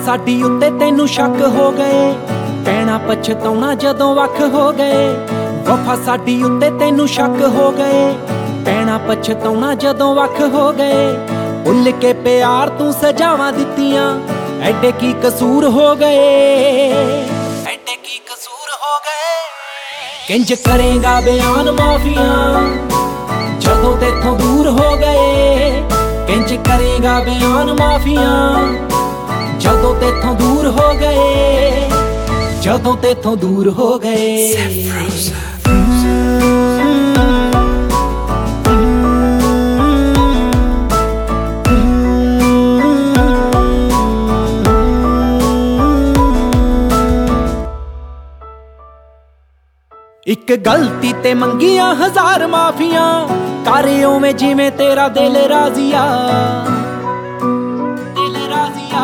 ਸਾਡੀ ਉੱਤੇ ਤੈਨੂੰ ਸ਼ੱਕ ਹੋ ਗਏ, ਕਹਿਣਾ ਪਛਤਾਉਣਾ ਜਦੋਂ ਵੱਖ ਹੋ ਗਏ। ਵਫਾ ਸਾਡੀ ਉੱਤੇ ਤੈਨੂੰ ਸ਼ੱਕ ਹੋ ਗਏ, ਕਹਿਣਾ ਪਛਤਾਉਣਾ ਜਦੋਂ ਵੱਖ ਹੋ ਗਏ। ਭੁੱਲ ਕੇ ਪਿਆਰ ਤੂੰ ਸਜਾਵਾਂ ਦਿੱਤੀਆਂ, ਐਡੇ ਕੀ ਕਸੂਰ ਹੋ ਗਏ, ਐਡੇ ਕੀ ਕਸੂਰ ਹੋ ਗਏ। ਕਿੰਜ ਕਰੇਗਾ ਬਿਆਨ ਮਾਫੀਆਂ ਜਦੋਂ ਤੇਥੋਂ ਦੂਰ ਹੋ ਗਏ, ਕਿੰਜ ਕਰੇਗਾ ਬਿਆਨ ਮਾਫੀਆਂ ਜਦੋਂ ਤੇਥੋਂ ਦੂਰ ਹੋ ਗਏ, ਜਦੋਂ ਤੇਥੋਂ ਦੂਰ ਹੋ ਗਏ। ਇੱਕ ਗਲਤੀ ਤੇ ਮੰਗੀਆਂ ਹਜ਼ਾਰ ਮਾਫੀਆਂ, ਕਰ ਓਵੇਂ ਜਿਵੇਂ ਤੇਰਾ ਦਿਲ ਰਾਜ਼ੀਆ, ਦਿਲ ਰਾਜ਼ੀਆ,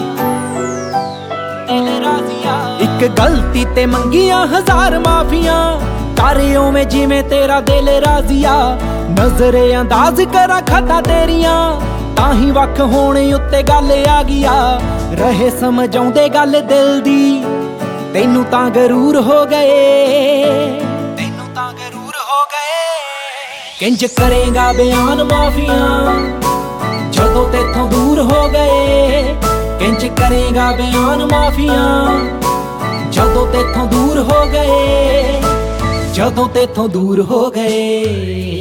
ਦਿਲ ਰਾਜ਼ੀਆ। ਇੱਕ ਗਲਤੀ ਤੇ ਮੰਗੀਆਂ ਹਜ਼ਾਰ ਮਾਫੀਆਂ, ਕਰ ਓਵੇਂ ਜਿਵੇਂ ਤੇਰਾ ਦਿਲ ਰਾਜ਼ੀਆ। ਨਜ਼ਰੇ ਅੰਦਾਜ਼ ਕਰਾਂ ਖਤਾ ਤੇਰੀਆਂ, ਤਾਂ ਹੀ ਵੱਖ ਹੋਣ ਉੱਤੇ ਗੱਲ ਆ ਗਿਆ। ਰਹੇ ਸਮਝਾਉਂਦੇ ਗੱਲ ਦਿਲ ਦੀ, ਤੈਨੂੰ ਤਾਂ ਗਰੂਰ ਹੋ ਗਏ, ਤੈਨੂੰ ਤਾਂ ਗਰੂਰ ਹੋ ਗਏ। ਕਿੰਜ ਕਰੇਗਾ ਬਿਆਨ ਮਾਫੀਆਂ ਜਦੋਂ ਤੇਥੋਂ ਦੂਰ ਹੋ ਗਏ, ਕਿੰਜ ਕਰੇਗਾ ਬਿਆਨ ਮਾਫੀਆਂ ਜਦੋਂ ਤੇਥੋਂ ਦੂਰ ਹੋ ਗਏ, ਜਦੋਂ ਤੇਥੋਂ ਦੂਰ ਹੋ ਗਏ।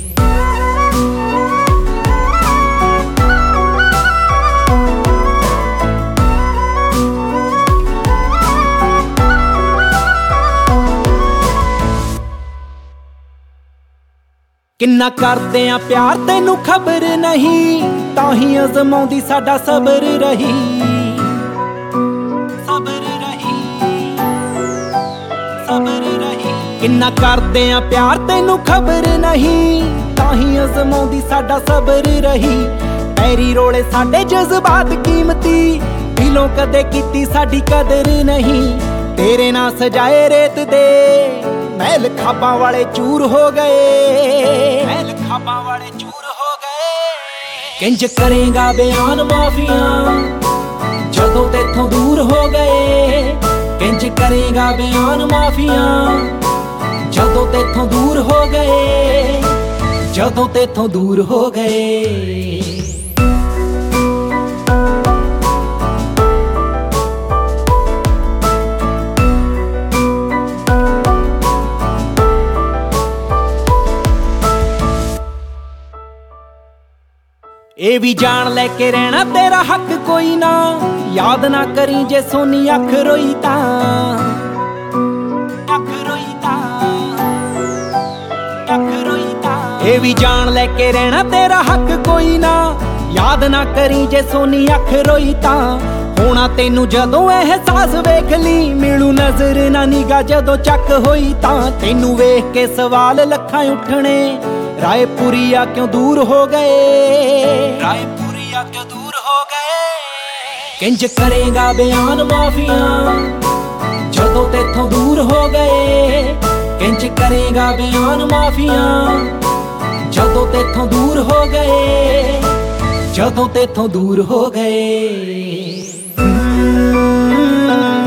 ਕਿੰਨਾ ਕਰਦੇ ਆ ਪਿਆਰ ਤੈਨੂੰ ਖਬਰ ਨਹੀਂ, ਤਾਂ ਹੀ ਅਜ਼ਮਾਉਂਦੀ ਸਾਡਾ ਸਬਰ ਰਹੀ, ਸਬਰ ਰਹੀ, ਸਬਰ ਰਹੀ। ਕਿੰਨਾ ਕਰਦੇ ਆ ਪਿਆਰ ਤੈਨੂੰ ਖਬਰ ਨਹੀਂ, ਤਾਂ ਹੀ ਅਜ਼ਮਾਉਂਦੀ ਸਾਡਾ ਸਬਰ ਰਹੀ। ਪੈਰੀ ਰੋਲੇ ਸਾਡੇ ਜਜ਼ਬਾਤ ਕੀਮਤੀ, ਦਿਲੋਂ ਕਦੇ ਕੀਤੀ ਸਾਡੀ ਕਦਰ ਨਹੀਂ। ਤੇਰੇ ਨਾਲ ਸਜਾਏ ਰੇਤ ਦੇ ਮਹਿਲ ਖਾਬਾਂ ਵਾਲੇ ਚੂਰ ਹੋ ਗਏ, ਮਹਿਲ ਖਾਬਾਂ ਵਾਲੇ ਚੂਰ ਹੋ ਗਏ। ਕਿੰਜ ਕਰੇਗਾ ਬਿਆਨ ਮਾਫੀਆਂ ਜਦੋਂ ਤੇਥੋਂ ਦੂਰ ਹੋ ਗਏ, ਕਿੰਜ ਕਰੇਗਾ ਬਿਆਨ ਮਾਫੀਆਂ ਜਦੋਂ ਤੇਥੋਂ ਦੂਰ ਹੋ ਗਏ, ਜਦੋਂ ਤੇਥੋਂ ਦੂਰ ਹੋ ਗਏ। ਇਹ ਵੀ ਜਾਣ ਲੈ ਕੇ ਰਹਿਣਾ ਤੇਰਾ ਹੱਕ ਕੋਈ ਨਾ, ਯਾਦ ਨਾ ਕਰੀ ਜੇ ਸੋਨੀ ਅੱਖ ਰੋਈ ਤਾਂ, ਅੱਖ ਰੋਈ ਤਾਂ, ਅੱਖ ਰੋਈ ਤਾਂ। ਇਹ ਵੀ ਜਾਣ ਲੈ ਕੇ ਰਹਿਣਾ ਤੇਰਾ ਹੱਕ ਕੋਈ ਨਾ, ਯਾਦ ਨਾ ਕਰੀ ਜੇ ਸੋਨੀ ਅੱਖ ਰੋਈ ਤਾਂ। ਹੋਣਾ ਤੈਨੂੰ ਜਦੋਂ ਅਹਿਸਾਸ ਵੇਖ ਲਈ, ਮਿਲੂ ਨਜ਼ਰ ਨਾ ਨਿਗਾਹ ਜਦੋਂ ਚੱਕ ਹੋਈ ਤਾਂ। ਤੈਨੂੰ ਵੇਖ ਕੇ ਸਵਾਲ ਲੱਖਾਂ ਉੱਠਣੇ, ਰਾਏਪੁਰੀਆ ਕਿਉਂ ਦੂਰ ਹੋ ਗਏ, ਰਾਏਪੁਰੀਆ ਕਿਉਂ ਦੂਰ ਹੋ ਗਏ। ਕਿੰਜ ਕਰੇਗਾ ਬਿਆਨ ਮਾਫੀਆਂ ਜਦੋਂ ਤੇਥੋਂ ਦੂਰ ਹੋ ਗਏ, ਕਿੰਜ ਕਰੇਗਾ ਬਿਆਨ ਮਾਫੀਆਂ ਜਦੋਂ ਤੇਥੋਂ ਦੂਰ ਹੋ ਗਏ, ਜਦੋਂ ਤੇਥੋਂ ਦੂਰ ਹੋ ਗਏ।